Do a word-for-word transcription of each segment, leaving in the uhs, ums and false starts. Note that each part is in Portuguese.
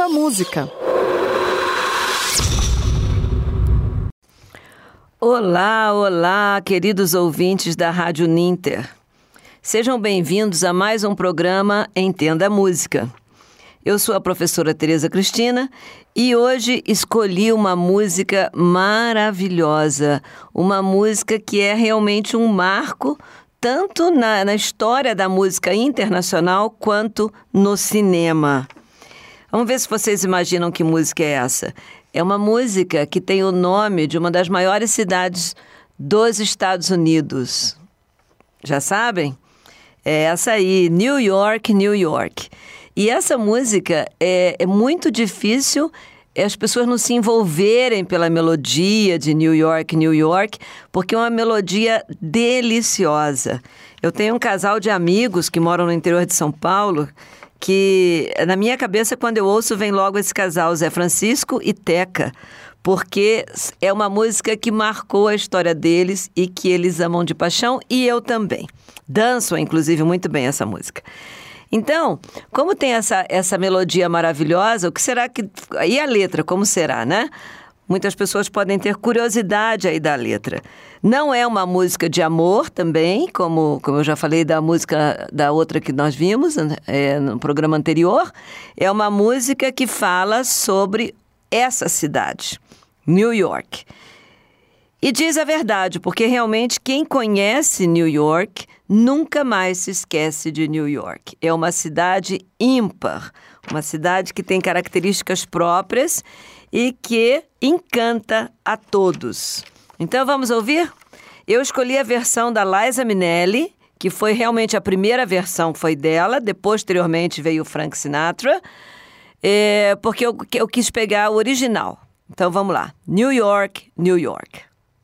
Música. Olá, olá, queridos ouvintes da Rádio Ninter. Sejam bem-vindos a mais um programa Entenda a Música. Eu sou a professora Tereza Cristina e hoje escolhi uma música maravilhosa, uma música que é realmente um marco tanto na, na história da música internacional quanto no cinema. Vamos ver se vocês imaginam que música é essa. É uma música que tem o nome de uma das maiores cidades dos Estados Unidos. Já sabem? É essa aí, New York, New York. E essa música é, é muito difícil as pessoas não se envolverem pela melodia de New York, New York, porque é uma melodia deliciosa. Eu tenho um casal de amigos que moram no interior de São Paulo, que na minha cabeça, quando eu ouço, vem logo esse casal, Zé Francisco e Teca, porque é uma música que marcou a história deles e que eles amam de paixão, e eu também. Danço, inclusive, muito bem essa música. Então, como tem essa, essa melodia maravilhosa, o que será que... E a letra, como será, né? Muitas pessoas podem ter curiosidade aí da letra. Não é uma música de amor também, como, como eu já falei da música da outra que nós vimos é, no programa anterior. É uma música que fala sobre essa cidade, New York. E diz a verdade, porque realmente quem conhece New York nunca mais se esquece de New York. É uma cidade ímpar, uma cidade que tem características próprias e que encanta a todos. Então vamos ouvir? Eu escolhi a versão da Liza Minnelli, que foi realmente a primeira versão, foi dela, depois, posteriormente veio o Frank Sinatra, é, porque eu, eu quis pegar o original. Então vamos lá. New York, New York.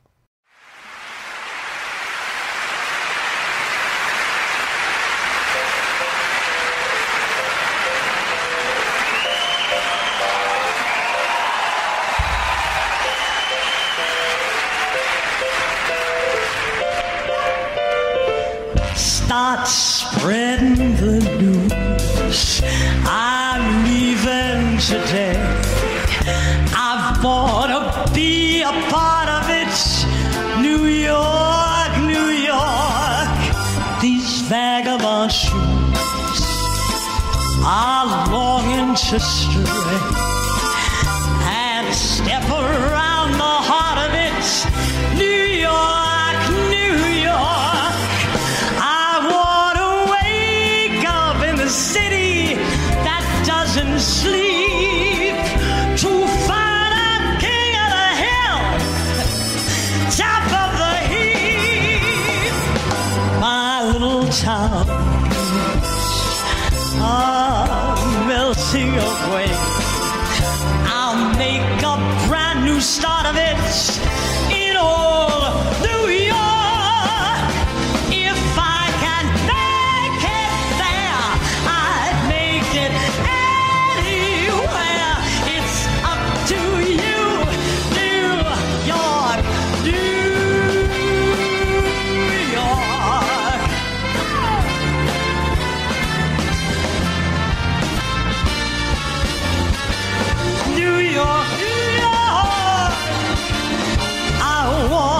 Start spreading the news. I'm leaving today. I've bought to be a part of it. New York, New York. These vagabond shoes are longing to stray and step around the heart of it. New York, New York. City that doesn't sleep to find a king of the hill, top of the heap. My little towns are melting away. I'll make a brand new start of it in old New York. I want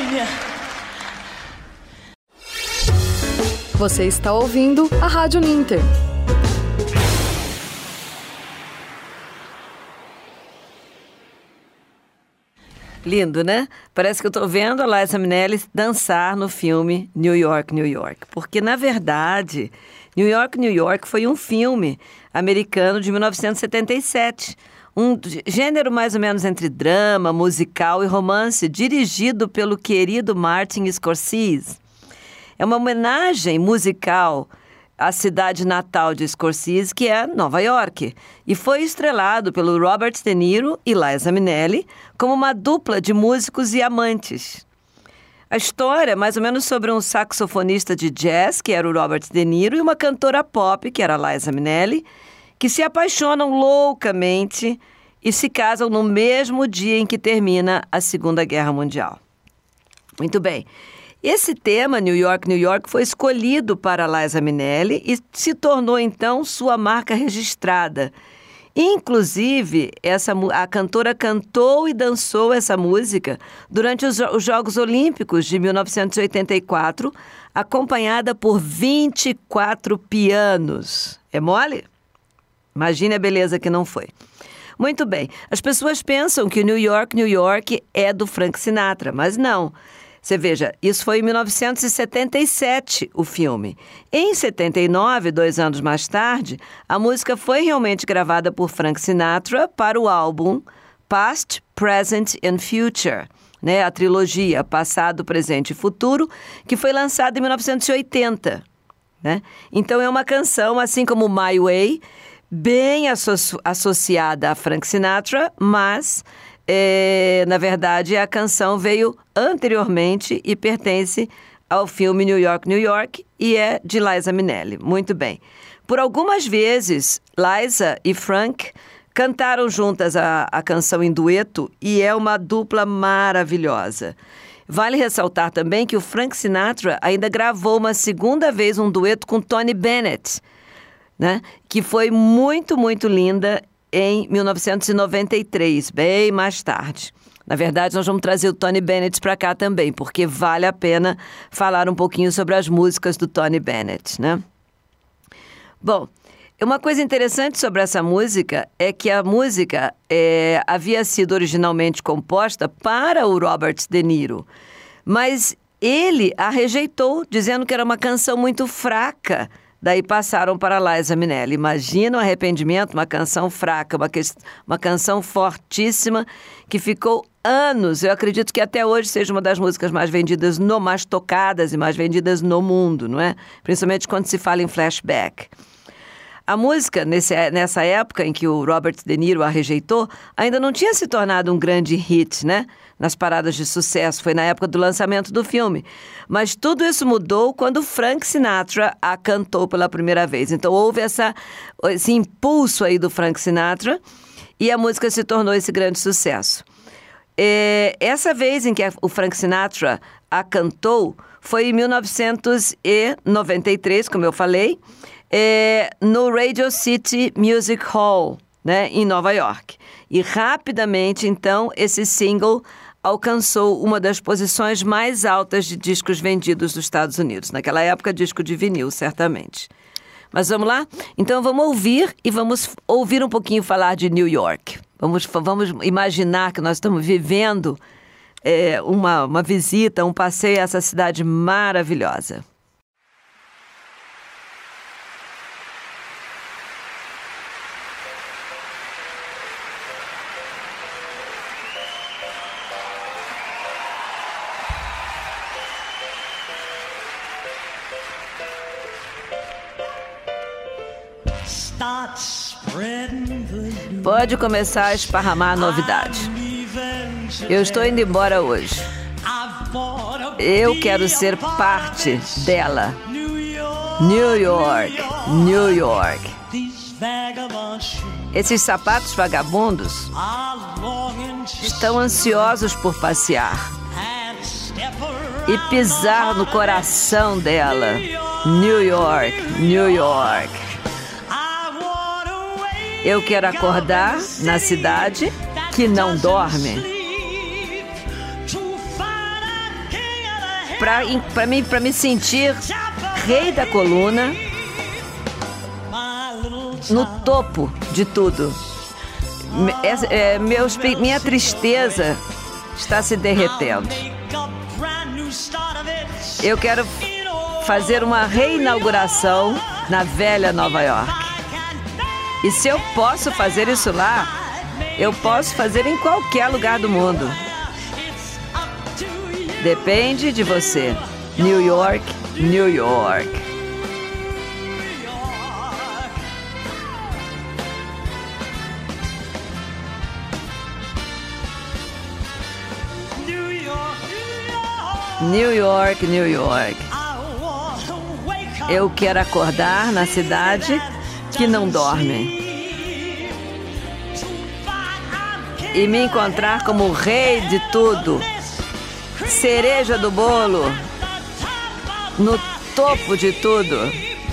California. Você está ouvindo a Rádio Ninter. Lindo, né? Parece que eu estou vendo a Liza Minnelli dançar no filme New York, New York. Porque, na verdade, New York, New York foi um filme americano de mil novecentos e setenta e sete. Um gênero mais ou menos entre drama, musical e romance, dirigido pelo querido Martin Scorsese. É uma homenagem musical à cidade natal de Scorsese, que é Nova York, e foi estrelado pelo Robert De Niro e Liza Minnelli como uma dupla de músicos e amantes. A história é mais ou menos sobre um saxofonista de jazz, que era o Robert De Niro, e uma cantora pop, que era a Liza Minnelli, que se apaixonam loucamente e se casam no mesmo dia em que termina a Segunda Guerra Mundial. Muito bem. Esse tema, New York, New York, foi escolhido para Liza Minnelli e se tornou, então, sua marca registrada. Inclusive, essa, a cantora cantou e dançou essa música durante os, os Jogos Olímpicos de mil novecentos e oitenta e quatro, acompanhada por vinte e quatro pianos. É mole? Imagine a beleza que não foi. Muito bem. As pessoas pensam que New York, New York é do Frank Sinatra, mas não. Você veja, isso foi em mil novecentos e setenta e sete, o filme. Em setenta e nove, dois anos mais tarde, a música foi realmente gravada por Frank Sinatra para o álbum Past, Present and Future, né? A trilogia Passado, Presente e Futuro, que foi lançada em mil novecentos e oitenta. Né? Então é uma canção, assim como My Way, bem asso- associada a Frank Sinatra, mas... É, na verdade, a canção veio anteriormente e pertence ao filme New York, New York e é de Liza Minnelli. Muito bem. Por algumas vezes, Liza e Frank cantaram juntas a, a canção em dueto e é uma dupla maravilhosa. Vale ressaltar também que o Frank Sinatra ainda gravou uma segunda vez um dueto com Tony Bennett, né? Que foi muito, muito linda em mil novecentos e noventa e três, bem mais tarde. Na verdade, nós vamos trazer o Tony Bennett para cá também, porque vale a pena falar um pouquinho sobre as músicas do Tony Bennett, né? Bom, uma coisa interessante sobre essa música é que a música é, havia sido originalmente composta para o Robert De Niro, mas ele a rejeitou, dizendo que era uma canção muito fraca. Daí passaram para Liza Minnelli. Imagina o arrependimento, uma canção fraca, uma, que... uma canção fortíssima que ficou anos. Eu acredito que até hoje seja uma das músicas mais vendidas, no... mais tocadas e mais vendidas no mundo, não é? Principalmente quando se fala em flashback. A música, nesse... nessa época em que o Robert De Niro a rejeitou, ainda não tinha se tornado um grande hit, né? Nas paradas de sucesso, foi na época do lançamento do filme. Mas tudo isso mudou quando Frank Sinatra a cantou pela primeira vez. Então houve essa, esse impulso aí do Frank Sinatra e a música se tornou esse grande sucesso. É, essa vez em que o Frank Sinatra a cantou foi em mil novecentos e noventa e três, como eu falei, é, no Radio City Music Hall, né, em Nova York. E rapidamente, então, esse single alcançou uma das posições mais altas de discos vendidos dos Estados Unidos. Naquela época, disco de vinil, certamente. Mas vamos lá? Então vamos ouvir e vamos ouvir um pouquinho falar de New York. Vamos, vamos imaginar que nós estamos vivendo é, uma, uma visita, um passeio a essa cidade maravilhosa. Pode começar a esparramar a novidade. Eu estou indo embora hoje. Eu quero ser parte dela. New York, New York. Esses sapatos vagabundos estão ansiosos por passear e pisar no coração dela. New York, New York. Eu quero acordar na cidade que não dorme para mim, para me sentir rei da coluna, no topo de tudo. É, é, meus, minha tristeza está se derretendo. Eu quero fazer uma reinauguração na velha Nova York. E se eu posso fazer isso lá, eu posso fazer em qualquer lugar do mundo. Depende de você. New York, New York. New York, New York. Eu quero acordar na cidade que não dorme e me encontrar como o rei de tudo, cereja do bolo, no topo de tudo.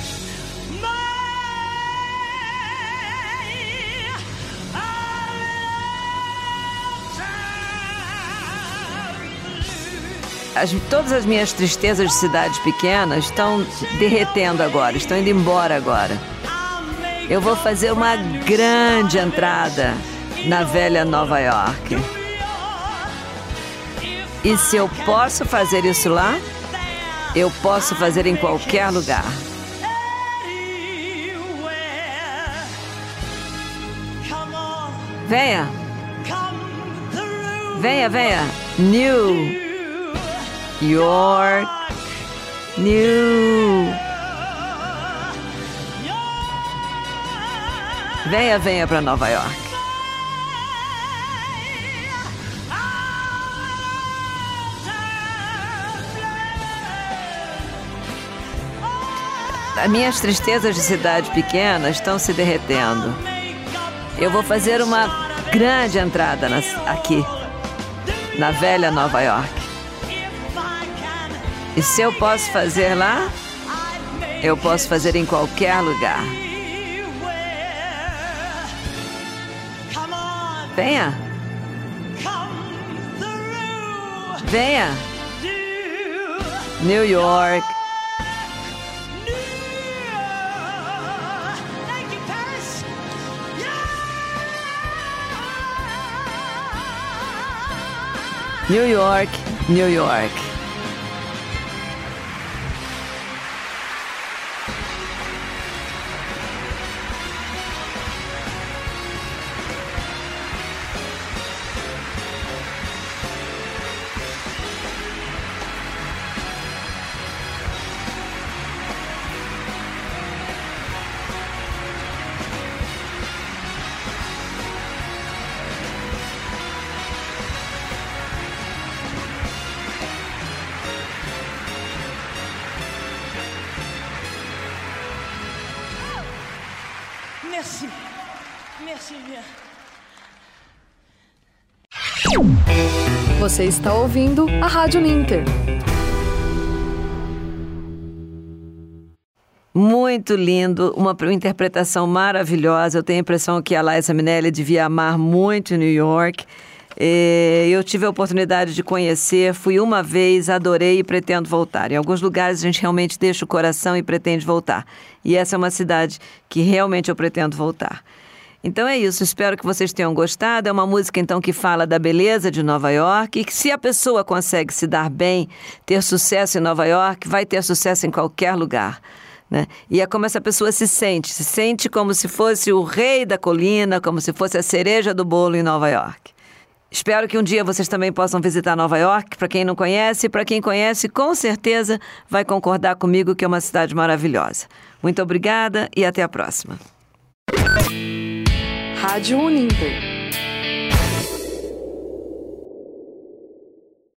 As, todas as minhas tristezas de cidade pequena estão derretendo agora, estão indo embora agora. Eu vou fazer uma grande entrada na velha Nova York. E se eu posso fazer isso lá, eu posso fazer em qualquer lugar. Venha. Venha, venha. New York, New. Venha, venha para Nova York. As minhas tristezas de cidade pequena estão se derretendo. Eu vou fazer uma grande entrada nas, aqui, na velha Nova York. E se eu posso fazer lá, eu posso fazer em qualquer lugar. Venha. Venha. New York. New York, New York. Merci. Merci bien. Você está ouvindo a Rádio Ninter. Muito lindo, uma interpretação maravilhosa. Eu tenho a impressão que a Liza Minnelli devia amar muito New York. Eu tive a oportunidade de conhecer, fui uma vez, adorei e pretendo voltar. Em alguns lugares a gente realmente deixa o coração e pretende voltar. E essa é uma cidade que realmente eu pretendo voltar. Então é isso, espero que vocês tenham gostado. É uma música então que fala da beleza de Nova York e que se a pessoa consegue se dar bem, ter sucesso em Nova York, vai ter sucesso em qualquer lugar. Né? E é como essa pessoa se sente, se sente como se fosse o rei da colina, como se fosse a cereja do bolo em Nova York. Espero que um dia vocês também possam visitar Nova York. Para quem não conhece, para quem conhece, com certeza vai concordar comigo que é uma cidade maravilhosa. Muito obrigada e até a próxima. Rádio Uninter.